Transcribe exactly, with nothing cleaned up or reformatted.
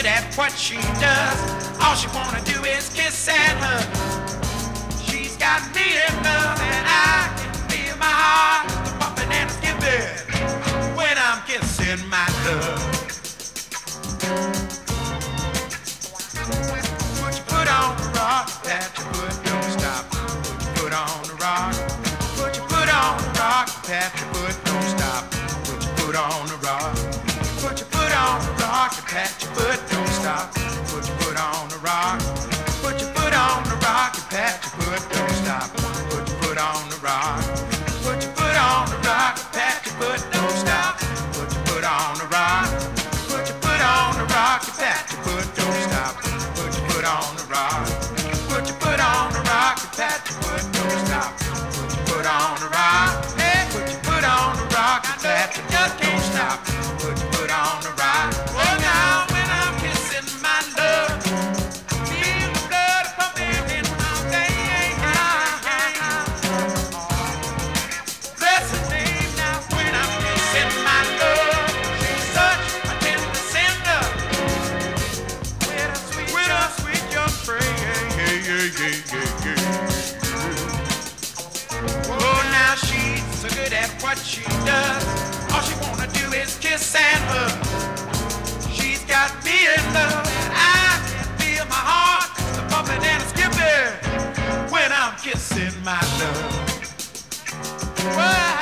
good at what she does. All she wanna do is kiss and hug. She's got me in love, and I can feel my heart pumping and skipping when I'm kissing my love. Put your foot on the rock, that your foot don't stop. Put your foot on the rock. Put your foot on the rock, that your foot don't stop. Put your foot on the rock. Put your foot on the rock, pat your foot don't stop. Put your foot on the rock. Put your foot on the rock, pat your foot don't stop. Put your foot on the rock. Put your foot on the rock, pat your foot don't stop. Put your foot on the rock. Put your foot on the rock, pat your foot don't stop. Put your foot on the rock. Put your foot on the rock, pat your foot don't stop. Put your foot on the rock. Hey, put your foot on the rock, pat your foot don't stop. Put your foot on the rock. Oh, now when I'm kissing my love, feel the blood pumping in my veins. Bless her name now when I'm kissing my love. She's such a tender cinder. With a sweet, with a sweet young prayer. Yeah, yeah, yeah, yeah, yeah. Oh, now she's so good at what she does. All she wanna do is kiss and hug. She's got me in love, and I can feel my heart pumping and skipping when I'm kissing my love. Well,